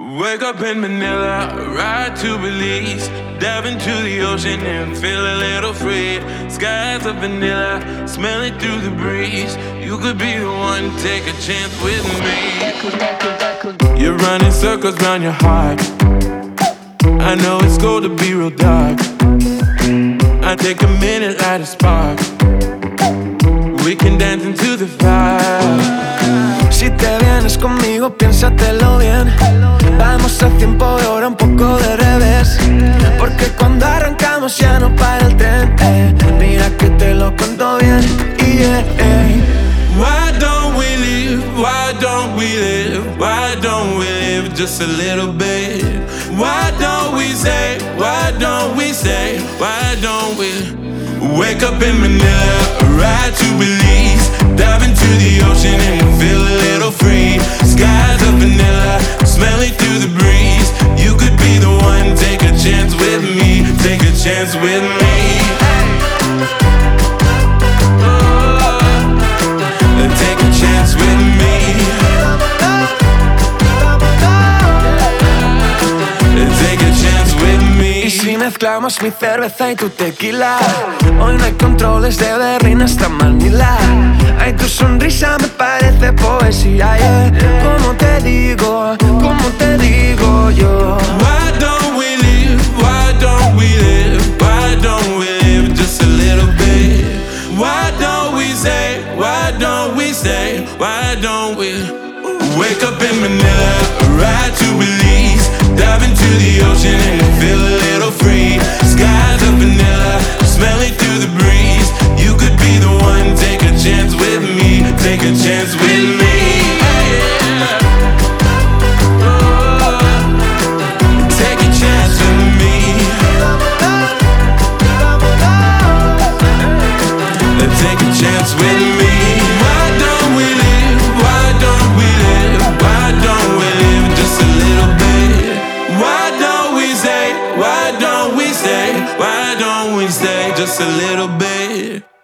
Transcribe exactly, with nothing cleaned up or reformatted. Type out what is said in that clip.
Wake up in Manila, ride to Belize, dive into the ocean and feel a little free. Skies of vanilla, smell it through the breeze. You could be the one, take a chance with me. You're running circles round your heart. I know it's cold to be real dark. I take a minute, light a spark. We can dance into the fire. Si te vienes conmigo, piénsatelo bien. Vamos a tiempo de hora, un poco de revés. Porque cuando arrancamos ya no para el tren, eh. Mira que te lo cuento bien, yeah, eh. Why don't we live? Why don't we live? Why don't we live just a little bit? Why don't we say? Why don't we say? Why don't we wake up in Manila, ride to Belize, dive into the ocean and feel a little free. Skies of vanilla, smell it through the breeze. You could be the one, take a chance with me, take a chance with me. Take a chance with me. Take a chance with me. Y si mezclamos mi cerveza y tu tequila, hoy no hay controles de Berlín hasta Manila. Ay, tu sonrisa me parece poesía, yeah. ¿Cómo te digo? ¿Cómo te digo yo? Why don't we live? Why don't we live? Why don't we live just a little bit? Why don't we say? Why don't we say? Why don't we wake up in Manila, ride to Belize, dive into the ocean and feel a little free. Skies of vanilla, smell it through the breeze. You could be the one, take a chance with me, take a chance with me. Take a chance with me. Take a chance with me. Why don't we live? Why don't we live? Why don't we live just a little bit? Why don't we say? Why don't we say? Why don't we say just a little bit?